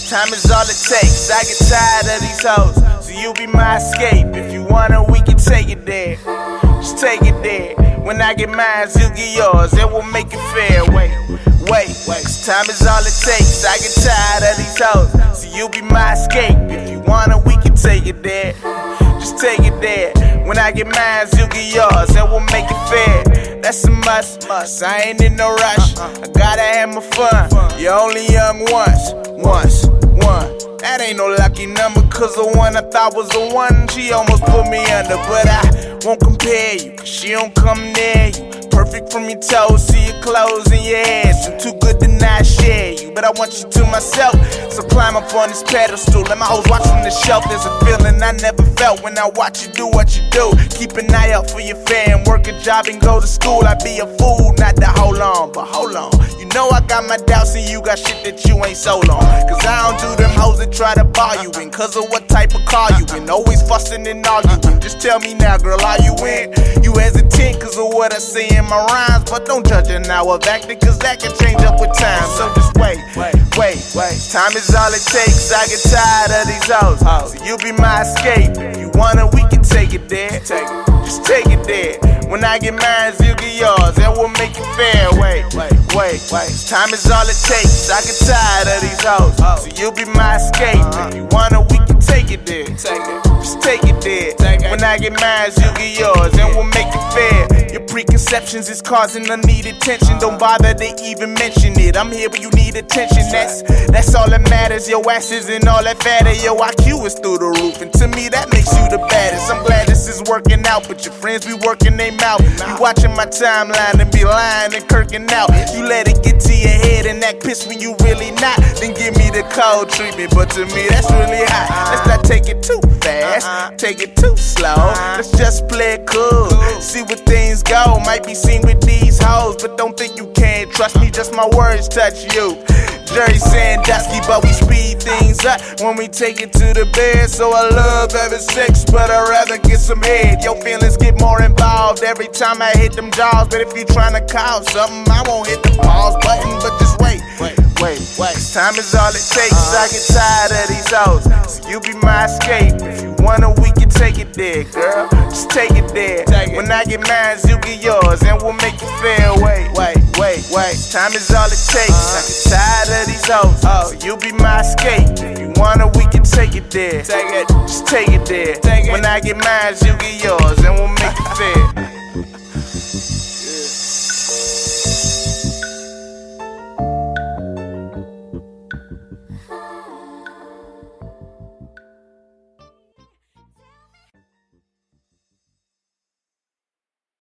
Time is all it takes. I get tired of these hoes, so you be my escape. If you want it, we can take it there. Just take it there. When I get mine, you get yours. It will make it fair. Wait. Cause time is all it takes. I get tired of these hoes, so you be my escape. If you want it, we can take it there. Just take it there. When I get mine, you get yours. It will make it fair. That's a must. I ain't in no rush. I gotta have my fun. You're only young once. That ain't no lucky number, cause the one I thought was the one, she almost put me under. But I won't compare you, cause she don't come near you. Perfect from your toes to your clothes and your head. So too good to not share you, but I want you to myself. So climb up on this pedestal, let my hoes watch from the shelf. There's a feeling I never felt when I watch you do what you do. Keep an eye out for your fam, work a job and go to school. I'd be a fool not to hold on, but hold on. You know I got my doubts and you got shit that you ain't sold on. Cause I don't do them hoes that try to bar you in, cause of what type of car you in. Always fussing and arguing. Just tell me now, girl, are you in? You hesitant cause of what I say in my rhymes, but don't judge an hour of acting, cause that can change up with time. So just wait. Time is all it takes. I get tired of these hoes, so you be my escape. If you want it, we can take it there. Just take it there. When I get mine, you get yours, and we'll make it fair. Wait. Time is all it takes. I get tired of these hoes, so you be my escape. If you want it, we can take it there. Just take it there. When I get mine, you get yours, and we'll make it fair. Your preconceptions is causing unneeded tension. Don't bother to even mention it. I'm here when you need attention. That's all that matters. Your ass isn't all that fatter. Your IQ is through the roof, and to me that makes you the baddest. I'm glad this is working out, but your friends be working they mouth. You watching my timeline and be lying and kirking out. You let it get to your head and act pissed when you really not. Then give me the cold treatment, but to me that's really hot. Let's not take it too fast, take it too slow. Let's just play it cool, see where things go. Might be seen with these hoes, but don't think you can't trust me. Just my words touch you. Jerry Sandusky, but we speed things up when we take it to the bed. So I love having sex, but I'd rather get some head. Your feelings get more involved every time I hit them jaws. But if you tryna call something, I won't hit the pause button, but just wait. Cause time is all it takes. I get tired of these hoes, so you be my escape. If you want it, we can take it there, girl. Just take it there. When I get mine, you get yours, and we'll make it fair. Wait. Time is all it takes. I get tired of these hoes, so you be my escape. If you want it, we can take it there. Just take it there. When I get mine, you get yours, and we'll make it fair.